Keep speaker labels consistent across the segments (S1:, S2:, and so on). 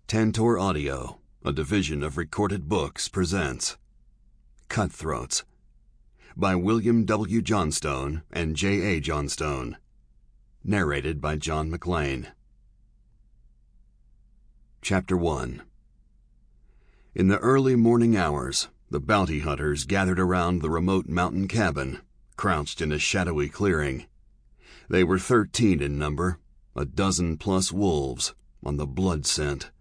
S1: Tantor Audio, a division of Recorded Books, presents Cutthroats by William W. Johnstone and J. A. Johnstone. Narrated by John McLean. Chapter 1. In the early morning hours, the bounty hunters gathered around the remote mountain cabin, crouched in a shadowy clearing. They were 13 in number, a dozen plus wolves on the blood scent.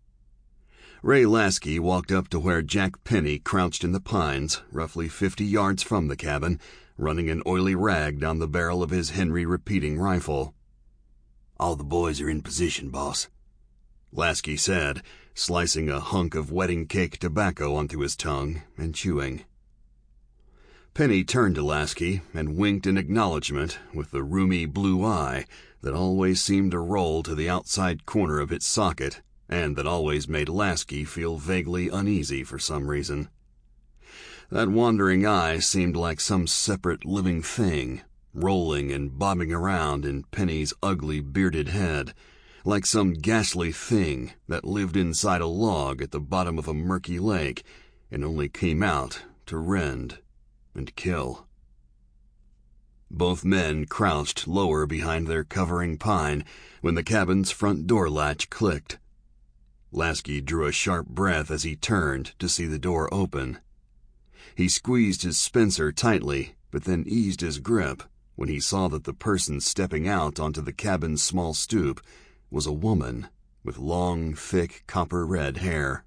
S1: Ray Lasky walked up to where Jack Penny crouched in the pines, roughly 50 yards from the cabin, running an oily rag down the barrel of his Henry repeating rifle.
S2: "All the boys are in position, boss,"
S1: Lasky said, slicing a hunk of wedding cake tobacco onto his tongue and chewing. Penny turned to Lasky and winked in acknowledgement with the rheumy blue eye that always seemed to roll to the outside corner of its socket and that always made Lasky feel vaguely uneasy for some reason. That wandering eye seemed like some separate living thing, rolling and bobbing around in Penny's ugly bearded head, like some ghastly thing that lived inside a log at the bottom of a murky lake and only came out to rend and kill. Both men crouched lower behind their covering pine when the cabin's front door latch clicked. Lasky drew a sharp breath as he turned to see the door open. He squeezed his Spencer tightly, but then eased his grip when he saw that the person stepping out onto the cabin's small stoop was a woman with long, thick, copper-red hair.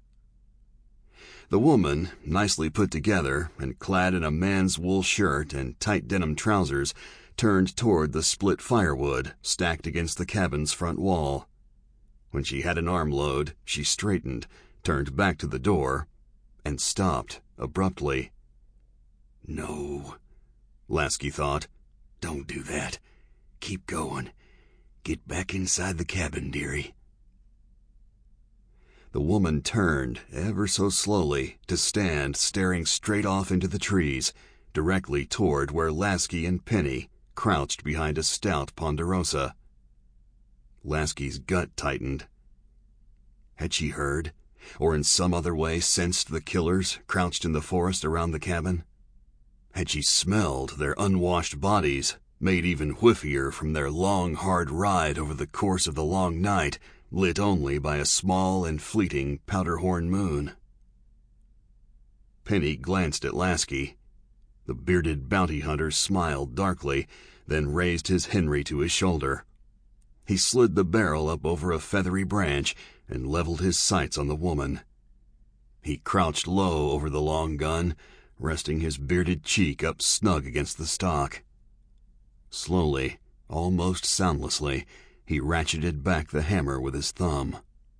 S1: The woman, nicely put together and clad in a man's wool shirt and tight denim trousers, turned toward the split firewood stacked against the cabin's front wall. When she had an armload, she straightened, turned back to the door, and stopped abruptly.
S2: "No,"
S1: Lasky thought.
S2: "Don't do that. Keep going. Get back inside the cabin, dearie."
S1: The woman turned ever so slowly to stand staring straight off into the trees, directly toward where Lasky and Penny crouched behind a stout ponderosa. Lasky's gut tightened. Had she heard, or in some other way sensed the killers crouched in the forest around the cabin? Had she smelled their unwashed bodies, made even whiffier from their long, hard ride over the course of the long night, lit only by a small and fleeting powder-horn moon? Penny glanced at Lasky. The bearded bounty hunter smiled darkly, then raised his Henry to his shoulder. He slid the barrel up over a feathery branch and leveled his sights on the woman. He crouched low over the long gun, resting his bearded cheek up snug against the stock. Slowly, almost soundlessly, he ratcheted back the hammer with his thumb.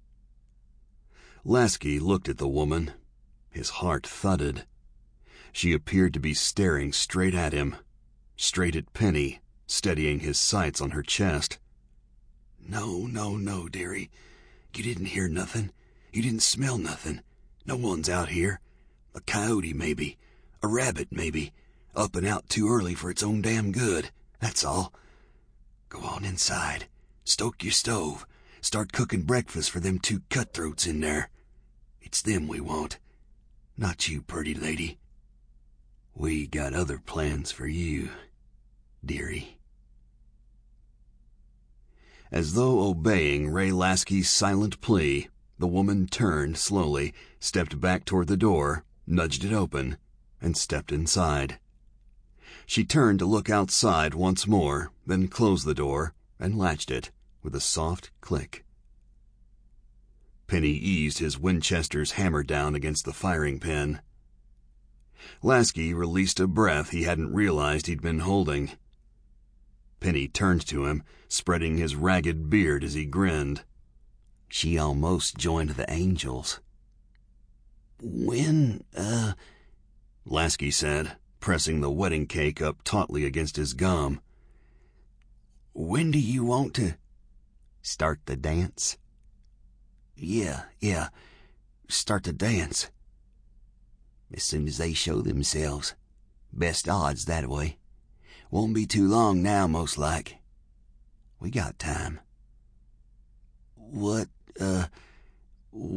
S1: Lasky looked at the woman. His heart thudded. She appeared to be staring straight at him, straight at Penny, steadying his sights on her chest.
S2: No, dearie. You didn't hear nothing. You didn't smell nothing. No one's out here. A coyote, maybe. A rabbit, maybe. Up and out too early for its own damn good. That's all. Go on inside. Stoke your stove. Start cooking breakfast for them two cutthroats in there. It's them we want. Not you, pretty lady. We got other plans for you, dearie.
S1: As though obeying Ray Lasky's silent plea, the woman turned slowly, stepped back toward the door, nudged it open, and stepped inside. She turned to look outside once more, then closed the door and latched it with a soft click. Penny eased his Winchester's hammer down against the firing pin. Lasky released a breath he hadn't realized he'd been holding. Penny turned to him, spreading his ragged beard as he grinned.
S2: "She almost joined the Angels." "When,
S1: Lasky said, pressing the wedding cake up tautly against his gum.
S2: "When do you want to
S1: start the dance?"
S2: Yeah, start the dance. As soon as they show themselves. Best odds that way. Won't be too long now, most like. We got time."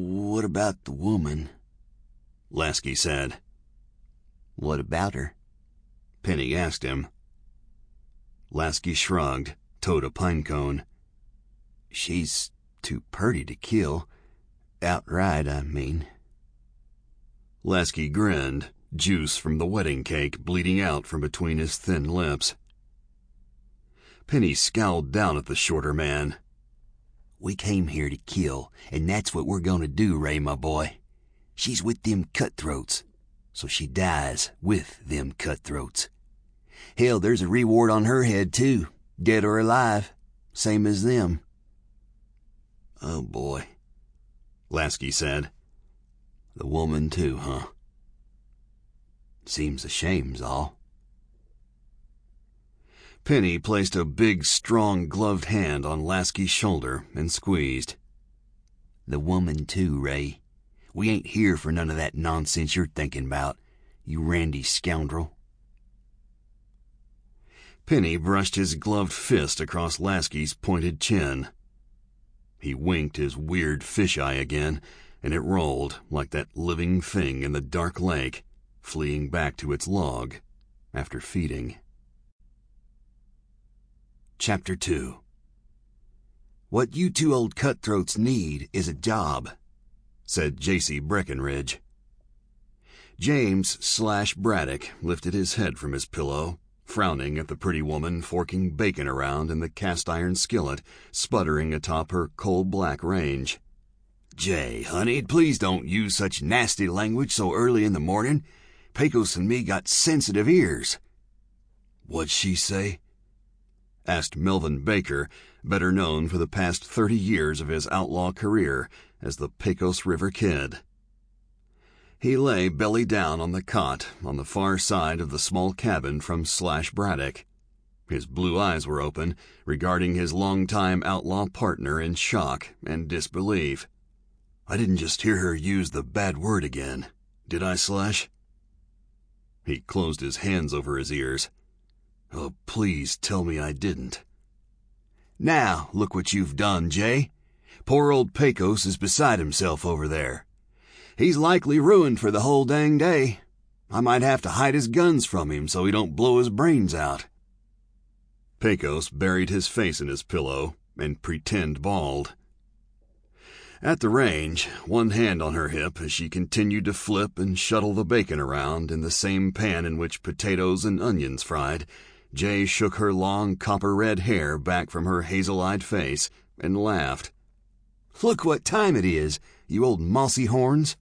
S2: about the woman,"
S1: Lasky said.
S2: "What about her?"
S1: Penny asked him. Lasky shrugged, toed a pinecone.
S2: "She's too purty to kill. Outright, I mean."
S1: Lasky grinned, juice from the wedding cake bleeding out from between his thin lips. Penny scowled down at the shorter man.
S2: "We came here to kill, and that's what we're gonna do, Ray, my boy. She's with them cutthroats, so she dies with them cutthroats. Hell, there's a reward on her head, too, dead or alive, same as them."
S1: "Oh, boy," Lasky said.
S2: "The woman, too, huh? Seems a shame's all."
S1: Penny placed a big, strong, gloved hand on Lasky's shoulder and squeezed.
S2: "The woman, too, Ray. We ain't here for none of that nonsense you're thinking about, you randy scoundrel."
S1: Penny brushed his gloved fist across Lasky's pointed chin. He winked his weird fisheye again, and it rolled like that living thing in the dark lake, fleeing back to its log after feeding.
S2: Chapter 2. "What you two old cutthroats need is a job,"
S1: said J.C. Breckenridge. James/Braddock lifted his head from his pillow, frowning at the pretty woman forking bacon around in the cast-iron skillet sputtering atop her coal-black range.
S2: "Jay, honey, please don't use such nasty language so early in the morning. Pecos and me got sensitive ears."
S1: "What'd she say?" asked Melvin Baker, better known for the past 30 years of his outlaw career as the Pecos River Kid. He lay belly down on the cot on the far side of the small cabin from /Braddock. His blue eyes were open, regarding his longtime outlaw partner in shock and disbelief. "I didn't just hear her use the bad word again, did I, Slash?" He closed his hands over his ears. "Oh, please tell me I didn't."
S2: "Now, look what you've done, Jay. Poor old Pecos is beside himself over there. He's likely ruined for the whole dang day. I might have to hide his guns from him so he don't blow his brains out."
S1: Pecos buried his face in his pillow and pretend bawled. At the range, one hand on her hip as she continued to flip and shuttle the bacon around in the same pan in which potatoes and onions fried, Jay shook her long copper-red hair back from her hazel-eyed face and laughed.
S2: "Look what time it is, you old mossy horns."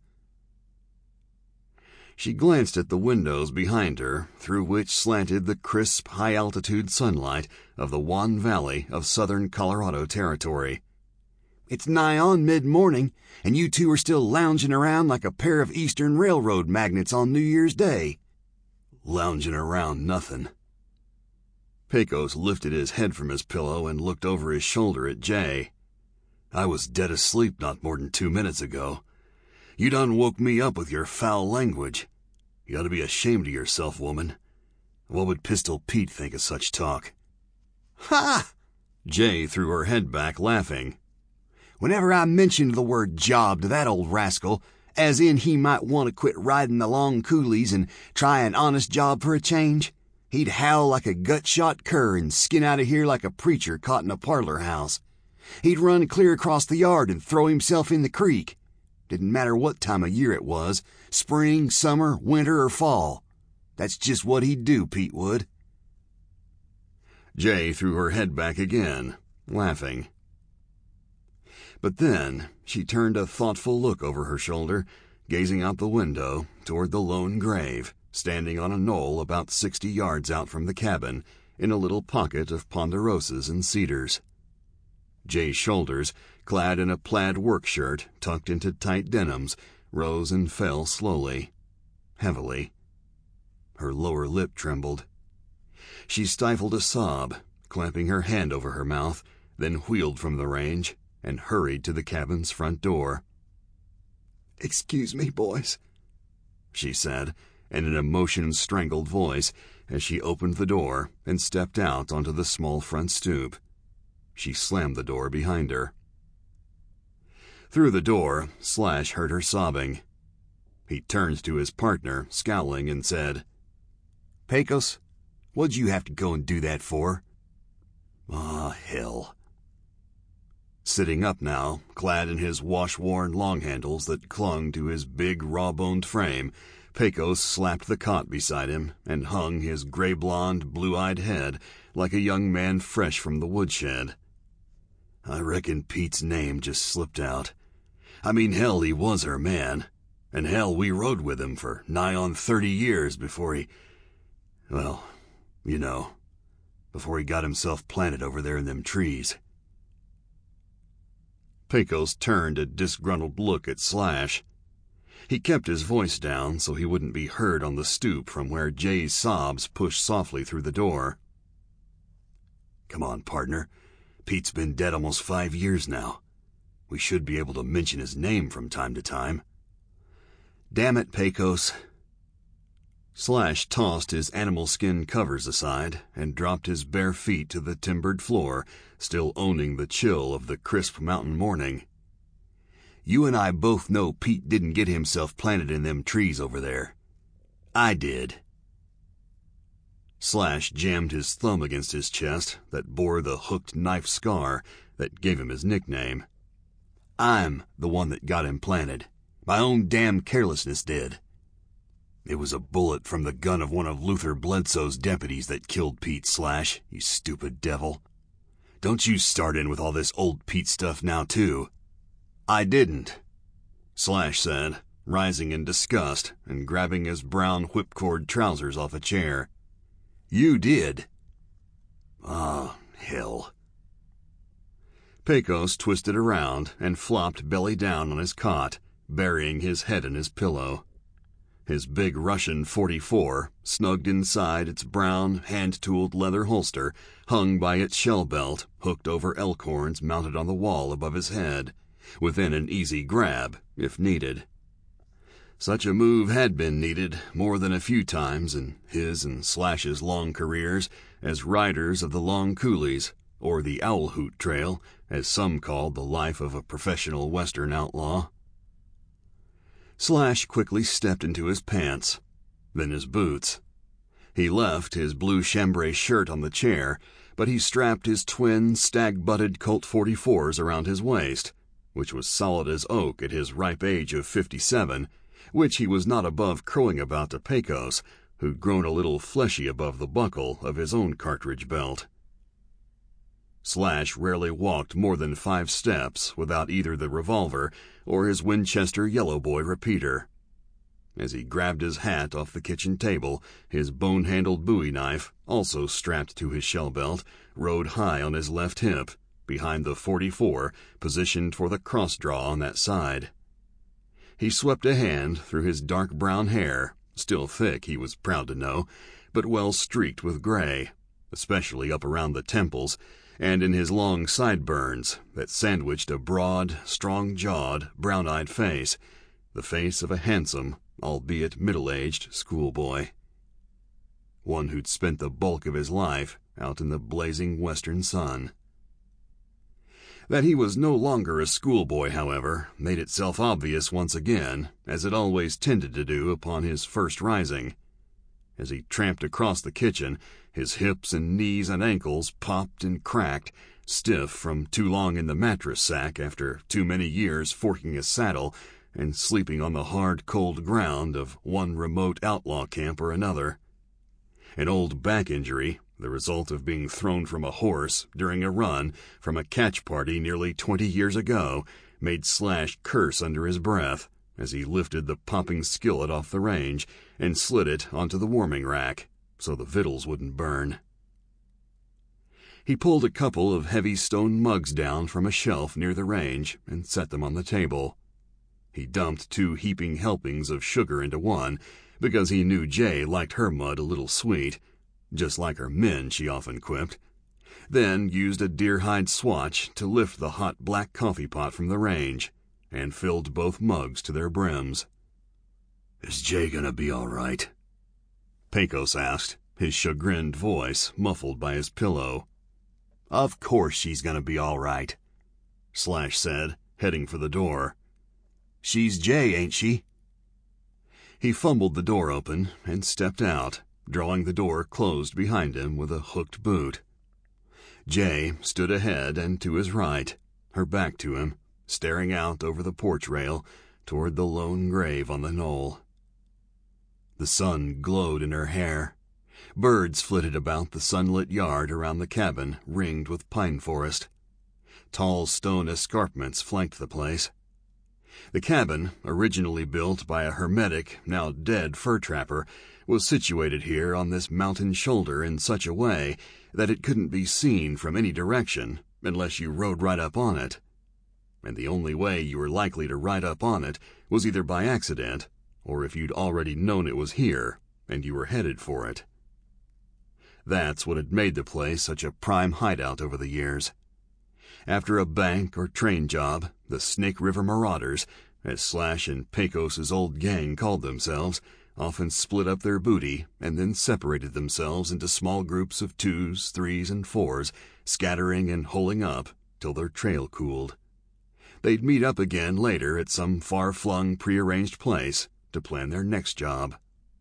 S1: She glanced at the windows behind her, through which slanted the crisp, high-altitude sunlight of the Juan Valley of southern Colorado Territory.
S2: "It's nigh on mid-morning, and you two are still lounging around like a pair of Eastern Railroad magnates on New Year's Day."
S1: "Lounging around nothing." Pecos lifted his head from his pillow and looked over his shoulder at Jay. "I was dead asleep not more than 2 minutes ago. You done woke me up with your foul language. You ought to be ashamed of yourself, woman. What would Pistol Pete think of such talk?"
S2: "Ha!"
S1: Jay threw her head back, laughing.
S2: "Whenever I mentioned the word job to that old rascal, as in he might want to quit riding the long coolies and try an honest job for a change, he'd howl like a gut-shot cur and skin out of here like a preacher caught in a parlor house. He'd run clear across the yard and throw himself in the creek. Didn't matter what time of year it was, spring, summer, winter, or fall. That's just what he'd do, Pete would."
S1: Jay threw her head back again, laughing. But then she turned a thoughtful look over her shoulder, gazing out the window toward the lone grave, standing on a knoll about 60 yards out from the cabin, in a little pocket of ponderosas and cedars. Jay's shoulders, clad in a plaid work shirt tucked into tight denims, rose and fell slowly, heavily. Her lower lip trembled. She stifled a sob, clamping her hand over her mouth, then wheeled from the range and hurried to the cabin's front door.
S2: "Excuse me, boys,"
S1: she said, in an emotion-strangled voice, as she opened the door and stepped out onto the small front stoop. She slammed the door behind her. Through the door, Slash heard her sobbing. He turned to his partner, scowling, and said,
S2: "Pecos, what'd you have to go and do that for?"
S1: "Ah, hell." Sitting up now, clad in his wash-worn long handles that clung to his big, raw-boned frame, Pecos slapped the cot beside him and hung his gray-blonde, blue-eyed head like a young man fresh from the woodshed.
S2: "I reckon Pete's name just slipped out. I mean, hell, he was her man. And hell, we rode with him for nigh on 30 years before he... Well, you know, before he got himself planted over there in them trees."
S1: Pecos turned a disgruntled look at Slash. He kept his voice down so he wouldn't be heard on the stoop from where Jay's sobs pushed softly through the door.
S2: "Come on, partner. Pete's been dead almost 5 years now. We should be able to mention his name from time to time."
S1: "Damn it, Pecos." Slash tossed his animal skin covers aside and dropped his bare feet to the timbered floor, still owning the chill of the crisp mountain morning.
S2: "You and I both know Pete didn't get himself planted in them trees over there. I did."
S1: Slash jammed his thumb against his chest that bore the hooked knife scar that gave him his nickname.
S2: "I'm the one that got him planted. My own damn carelessness did. It was a bullet from the gun of one of Luther Bledsoe's deputies that killed Pete, Slash, you stupid devil. Don't you start in with all this old Pete stuff now, too."
S1: "I didn't," Slash said, rising in disgust and grabbing his brown whipcord trousers off a chair.
S2: "You did." "Ah, hell."
S1: Pecos twisted around and flopped belly down on his cot, burying his head in his pillow. His big Russian .44, snugged inside its brown, hand-tooled leather holster, hung by its shell belt, hooked over elk horns mounted on the wall above his head, within an easy grab, if needed. Such a move had been needed more than a few times in his and Slash's long careers as riders of the Long Coulees, or the Owl Hoot Trail, as some called the life of a professional Western outlaw. Slash quickly stepped into his pants, then his boots. He left his blue chambray shirt on the chair, but he strapped his twin stag-butted Colt 44s around his waist, which was solid as oak at his ripe age of 57, which he was not above crowing about to Pecos, who'd grown a little fleshy above the buckle of his own cartridge belt. Slash rarely walked more than 5 steps without either the revolver or his Winchester Yellow Boy repeater. As he grabbed his hat off the kitchen table, his bone-handled bowie knife, also strapped to his shell belt, rode high on his left hip, behind the .44, positioned for the cross-draw on that side. He swept a hand through his dark brown hair, still thick, he was proud to know, but well streaked with gray, especially up around the temples, and in his long sideburns that sandwiched a broad, strong-jawed, brown-eyed face, the face of a handsome, albeit middle-aged, schoolboy. One who'd spent the bulk of his life out in the blazing western sun. That he was no longer a schoolboy, however, made itself obvious once again, as it always tended to do upon his first rising. As he tramped across the kitchen, his hips and knees and ankles popped and cracked, stiff from too long in the mattress sack after too many years forking a saddle and sleeping on the hard, cold ground of one remote outlaw camp or another. An old back injury, the result of being thrown from a horse during a run from a catch party nearly 20 years ago, made Slash curse under his breath as he lifted the popping skillet off the range and slid it onto the warming rack so the victuals wouldn't burn. He pulled a couple of heavy stone mugs down from a shelf near the range and set them on the table. He dumped 2 heaping helpings of sugar into one, because he knew Jay liked her mud a little sweet, just like her men, she often quipped, then used a deer-hide swatch to lift the hot black coffee pot from the range, and filled both mugs to their brims.
S2: "Is Jay gonna be all right?"
S1: Pecos asked, his chagrined voice muffled by his pillow.
S2: "Of course she's gonna be all right,"
S1: Slash said, heading for the door.
S2: "She's Jay, ain't she?"
S1: He fumbled the door open and stepped out, drawing the door closed behind him with a hooked boot. Jay stood ahead and to his right, her back to him, staring out over the porch rail toward the lone grave on the knoll. The sun glowed in her hair. Birds flitted about the sunlit yard around the cabin ringed with pine forest. Tall stone escarpments flanked the place. The cabin, originally built by a hermetic, now dead fur trapper, was situated here on this mountain shoulder in such a way that it couldn't be seen from any direction unless you rode right up on it. And the only way you were likely to ride up on it was either by accident or if you'd already known it was here and you were headed for it. That's what had made the place such a prime hideout over the years. After a bank or train job, the Snake River Marauders, as Slash and Pecos's old gang called themselves, often split up their booty and then separated themselves into small groups of 2s, 3s, and 4s, scattering and holing up till their trail cooled. They'd meet up again later at some far-flung, prearranged place to plan their next job.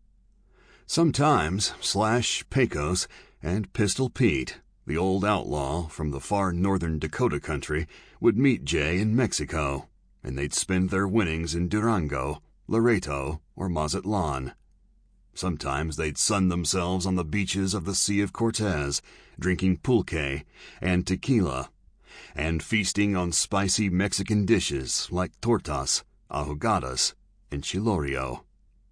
S1: Sometimes Slash, Pecos, and Pistol Pete, the old outlaw from the far northern Dakota country, would meet Jay in Mexico, and they'd spend their winnings in Durango, Laredo, or Mazatlan. Sometimes they'd sun themselves on the beaches of the Sea of Cortez, drinking pulque and tequila, and feasting on spicy Mexican dishes like tortas, ahogadas, and chilorio.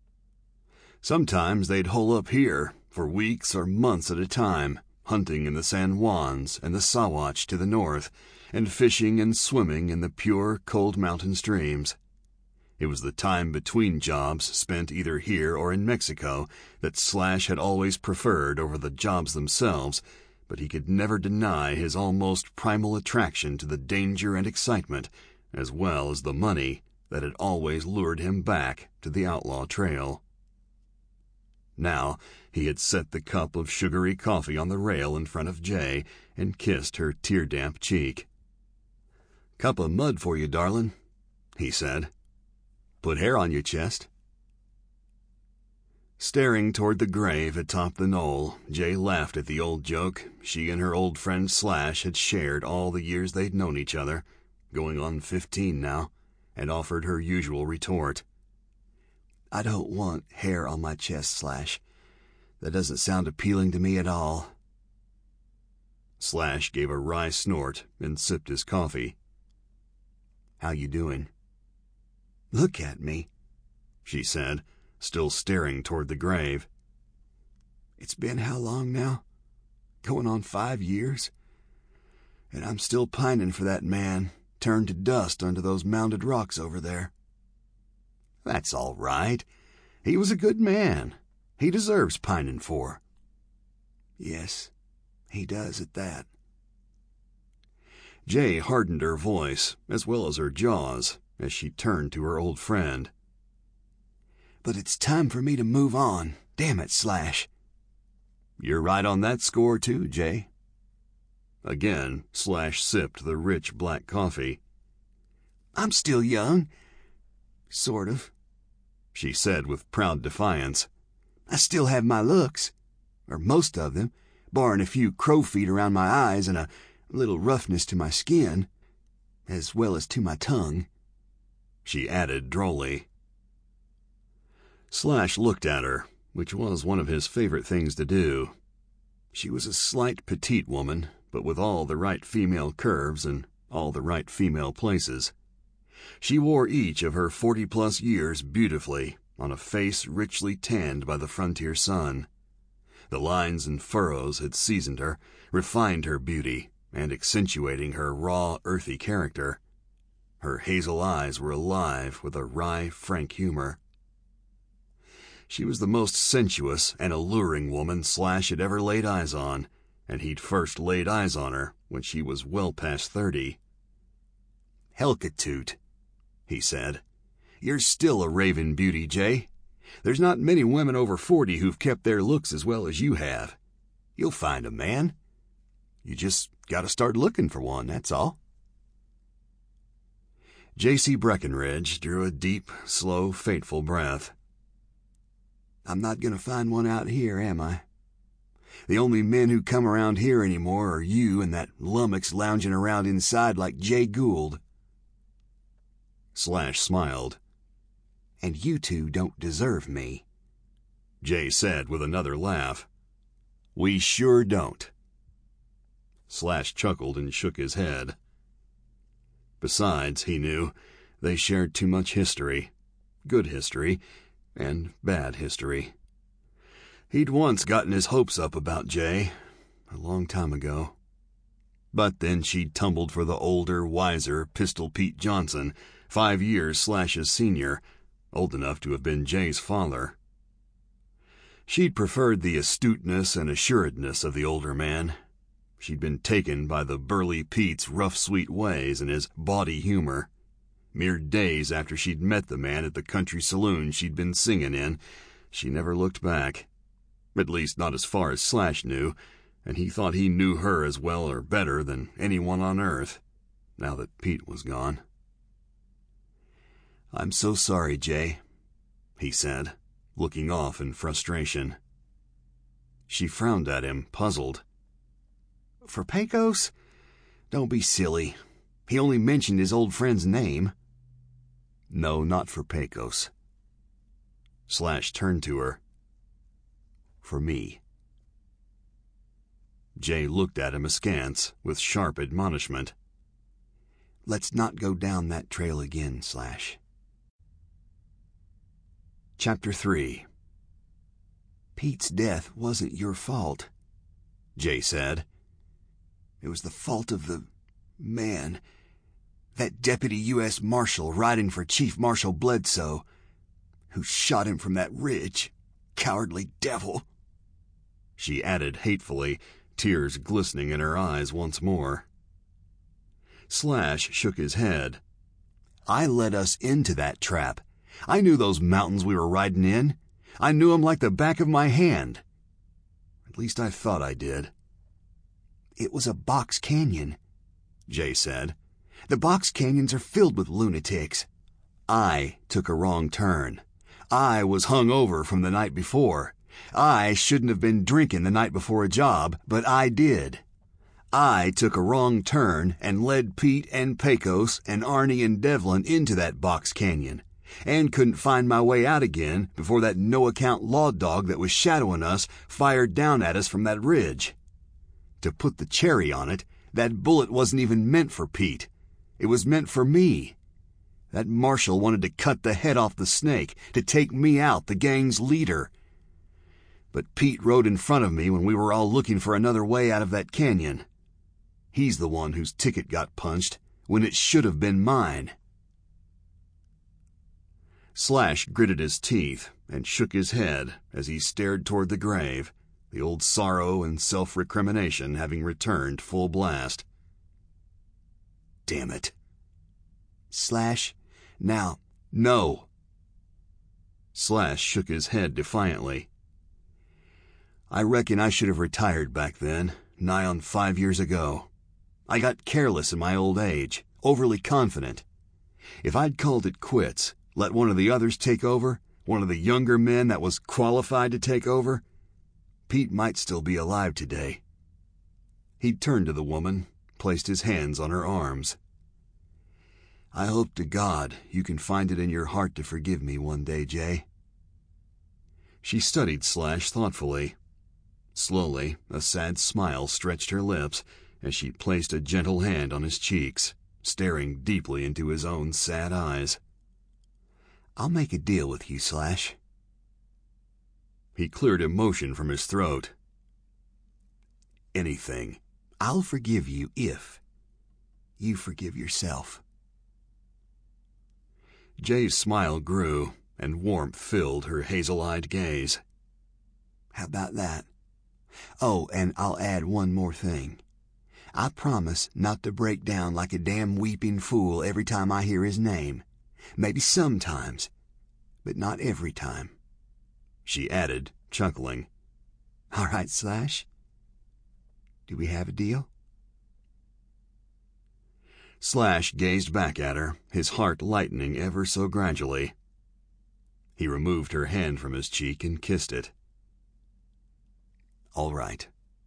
S1: Sometimes they'd hole up here for weeks or months at a time, hunting in the San Juans and the Sawatch to the north, and fishing and swimming in the pure, cold mountain streams. It was the time between jobs spent either here or in Mexico that Slash had always preferred over the jobs themselves, but he could never deny his almost primal attraction to the danger and excitement, as well as the money, that had always lured him back to the outlaw trail. Now he had set the cup of sugary coffee on the rail in front of Jay and kissed her tear-damp cheek. "Cup of mud for you, darling," he said. "Put hair on your chest." Staring toward the grave atop the knoll, Jay laughed at the old joke she and her old friend Slash had shared all the years they'd known each other, going on 15 now, and offered her usual retort. "I don't want hair on my chest, Slash. That doesn't sound appealing to me at all." Slash gave a wry snort and sipped his coffee. "How you doing?" "Look at me," she said, still staring toward the grave. "It's been how long now? Going on 5 years? And I'm still pining for that man, turned to dust under those mounded rocks over there." "That's all right. He was a good man. He deserves pining for." "Yes, he does at that." Jay hardened her voice, as well as her jaws, as she turned to her old friend. "But it's time for me to move on. Damn it, Slash." "You're right on that score, too, Jay." Again, Slash sipped the rich black coffee. "I'm still young. Sort of," she said with proud defiance. "I still have my looks, or most of them, barring a few crow feet around my eyes and a little roughness to my skin, as well as to my tongue," she added drolly. Slash looked at her, which was one of his favorite things to do. She was a slight petite woman, but with all the right female curves and all the right female places. She wore each of her 40-plus years beautifully, on a face richly tanned by the frontier sun. The lines and furrows had seasoned her, refined her beauty, and accentuating her raw, earthy character. Her hazel eyes were alive with a wry, frank humor. She was the most sensuous and alluring woman Slash had ever laid eyes on, and he'd first laid eyes on her when she was well past 30. "Helcatoot," he said. "You're still a raving beauty, Jay. There's not many women over 40 who've kept their looks as well as you have. You'll find a man. You just gotta start looking for one, that's all." J.C. Breckenridge drew a deep, slow, fateful breath.
S2: I'm not going to find one out here, am I? The only men who come around here anymore are you and that lummox lounging around inside like Jay Gould.
S1: Slash smiled.
S2: And you two don't deserve me,
S1: Jay said with another laugh.
S2: We sure don't.
S1: Slash chuckled and shook his head. Besides, he knew, they shared too much history. Good history, and bad history. He'd once gotten his hopes up about Jay, a long time ago. But then she'd tumbled for the older, wiser Pistol Pete Johnson, 5 years Slash's senior, old enough to have been Jay's father. She'd preferred the astuteness and assuredness of the older man. She'd been taken by the burly Pete's rough, sweet ways and his bawdy humor. Mere days after she'd met the man at the country saloon she'd been singing in, she never looked back. At least not as far as Slash knew, and he thought he knew her as well or better than anyone on earth, now that Pete was gone.
S2: I'm so sorry, Jay,
S1: he said, looking off in frustration. She frowned at him, puzzled.
S2: For Pecos? Don't be silly. He only mentioned his old friend's name.
S1: No, not for Pecos. Slash turned to her.
S2: For me.
S1: Jay looked at him askance, with sharp admonishment.
S2: Let's not go down that trail again, Slash.
S1: Chapter 3.
S2: Pete's death wasn't your fault,
S1: Jay said.
S2: It was the fault of the man, that deputy U.S. Marshal riding for Chief Marshal Bledsoe, who shot him from that ridge. Cowardly devil.
S1: She added hatefully, tears glistening in her eyes once more. Slash shook his head.
S2: I led us into that trap. I knew those mountains we were riding in. I knew 'em like the back of my hand.
S1: At least I thought I did.
S2: It was a box canyon,
S1: Jay said.
S2: The box canyons are filled with lunatics. I took a wrong turn. I was hung over from the night before. I shouldn't have been drinking the night before a job, but I did. I took a wrong turn and led Pete and Pecos and Arnie and Devlin into that box canyon, and couldn't find my way out again before that no-account law dog that was shadowing us fired down at us from that ridge. To put the cherry on it, that bullet wasn't even meant for Pete. It was meant for me. That marshal wanted to cut the head off the snake, to take me out, the gang's leader. But Pete rode in front of me when we were all looking for another way out of that canyon. He's the one whose ticket got punched, when it should have been mine.
S1: Slash gritted his teeth and shook his head as he stared toward the grave, the old sorrow and self-recrimination having returned full blast.
S2: Damn it. Slash, now, no.
S1: Slash shook his head defiantly.
S2: I reckon I should have retired back then, nigh on 5 years ago. I got careless in my old age, overly confident. If I'd called it quits, let one of the others take over, one of the younger men that was qualified to take over, Pete might still be alive today.
S1: He turned to the woman, placed his hands on her arms.
S2: I hope to God you can find it in your heart to forgive me one day, Jay.
S1: She studied Slash thoughtfully. Slowly, a sad smile stretched her lips as she placed a gentle hand on his cheeks, staring deeply into his own sad eyes.
S2: I'll make a deal with you, Slash.
S1: He cleared emotion from his throat.
S2: Anything. I'll forgive you if you forgive yourself.
S1: Jay's smile grew, and warmth filled her hazel-eyed gaze.
S2: How about that? Oh, and I'll add one more thing. I promise not to break down like a damn weeping fool every time I hear his name. Maybe sometimes, but not every time.
S1: She added, chuckling.
S2: All right, Slash. Do we have a deal?
S1: Slash gazed back at her, his heart lightening ever so gradually. He removed her hand from his cheek and kissed it. "All right."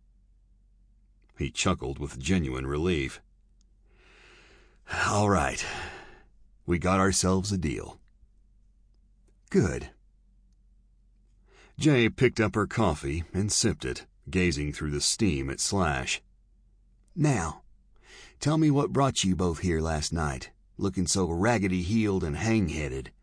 S1: He chuckled with genuine relief. "All right. We got ourselves a deal." "Good." Jay picked up her coffee and sipped it, gazing through the steam at Slash. "Now, tell me what brought you both here last night, looking so raggedy-heeled and hang-headed."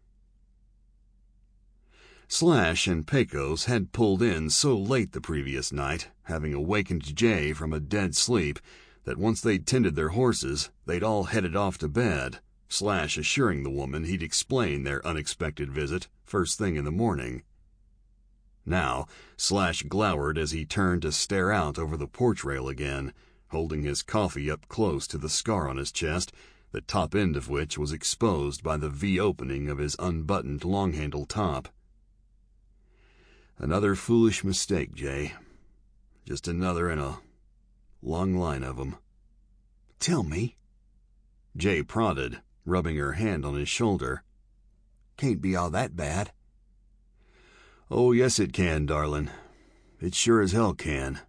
S1: Slash and Pecos had pulled in so late the previous night, having awakened Jay from a dead sleep, that once they'd tended their horses, they'd all headed off to bed, Slash assuring the woman he'd explain their unexpected visit first thing in the morning. Now, Slash glowered as he turned to stare out over the porch rail again, holding his coffee up close to the scar on his chest, the top end of which was exposed by the V opening of his unbuttoned long-handle top. "Another foolish mistake, Jay. Just another in a long line of them." "Tell me." Jay prodded, rubbing her hand on his shoulder. "Can't be all that bad." "Oh, yes it can, darling. It sure as hell can."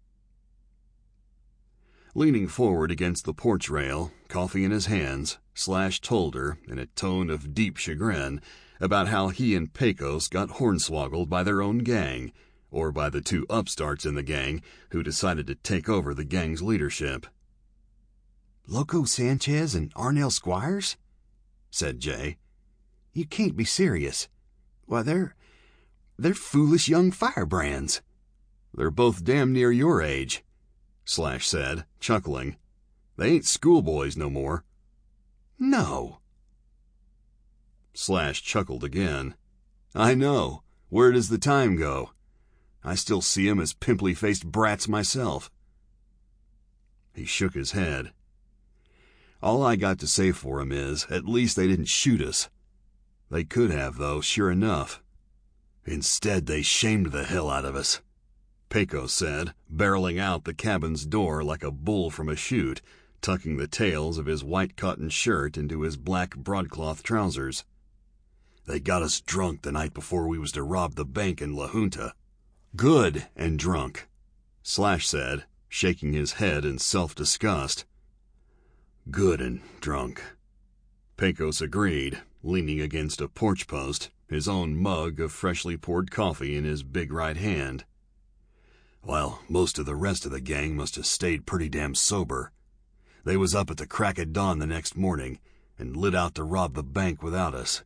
S1: Leaning forward against the porch rail, coffee in his hands, Slash told her, in a tone of deep chagrin, about how he and Pecos got hornswoggled by their own gang, or by the two upstarts in the gang who decided to take over the gang's leadership. "Loco Sanchez and Arnell Squires?" said Jay. "You can't be serious. Why, they're foolish young firebrands." "They're both damn near your age," Slash said, chuckling. "They ain't schoolboys no more." "No." Slash chuckled again. "I know. Where does the time go? I still see 'em as pimply-faced brats myself." He shook his head. "All I got to say for 'em is, at least they didn't shoot us. They could have, though, sure enough. Instead, they shamed the hell out of us," Pecos said, barreling out the cabin's door like a bull from a chute, tucking the tails of his white cotton shirt into his black broadcloth trousers. "They got us drunk the night before we was to rob the bank in La Junta." "Good and drunk," Slash said, shaking his head in self-disgust. "Good and drunk," Pecos agreed, leaning against a porch post, his own mug of freshly poured coffee in his big right hand. "Well, most of the rest of the gang must have stayed pretty damn sober. They was up at the crack of dawn the next morning and lit out to rob the bank without us."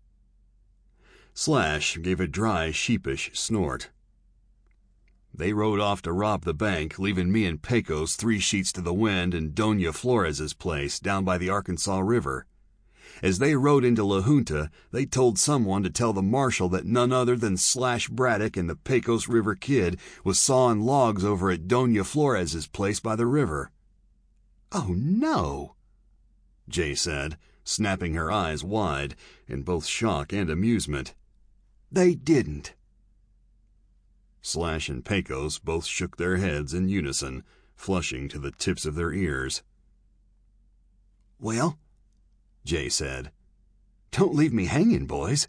S1: Slash gave a dry, sheepish snort. "They rode off to rob the bank, leaving me and Pecos 3 sheets to the wind in Doña Flores's place down by the Arkansas River. As they rode into La Junta, they told someone to tell the marshal that none other than Slash Braddock and the Pecos River Kid was sawing logs over at Doña Flores's place by the river." "Oh, no," Jay said, snapping her eyes wide in both shock and amusement. "They didn't." Slash and Pecos both shook their heads in unison, flushing to the tips of their ears. "Well," Jay said, "don't leave me hanging, boys."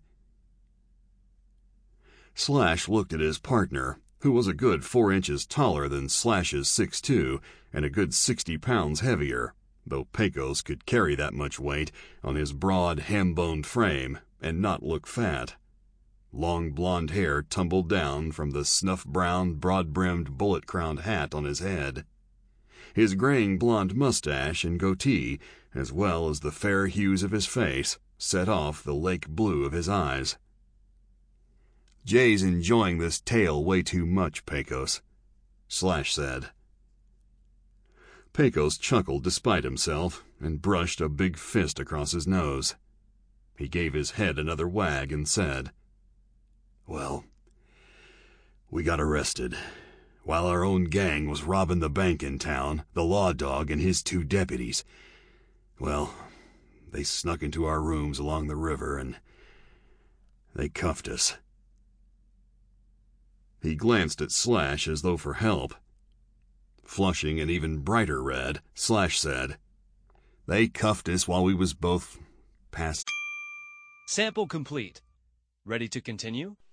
S1: Slash looked at his partner, who was a good 4 inches taller than Slash's 6'2" and a good 60 pounds heavier, though Pecos could carry that much weight on his broad, ham-boned frame and not look fat. Long blonde hair tumbled down from the snuff-brown, broad-brimmed, bullet-crowned hat on his head. His graying blonde mustache and goatee, as well as the fair hues of his face, set off the lake blue of his eyes. "Jay's enjoying this tale way too much, Pecos," Slash said. Pecos chuckled despite himself and brushed a big fist across his nose. He gave his head another wag and said, "Well, we got arrested. While our own gang was robbing the bank in town, the law dog and his 2 deputies, well, they snuck into our rooms along the river and they cuffed us." He glanced at Slash as though for help. Flushing an even brighter red, Slash said, They cuffed us while we was both past.
S3: Sample complete. Ready to continue?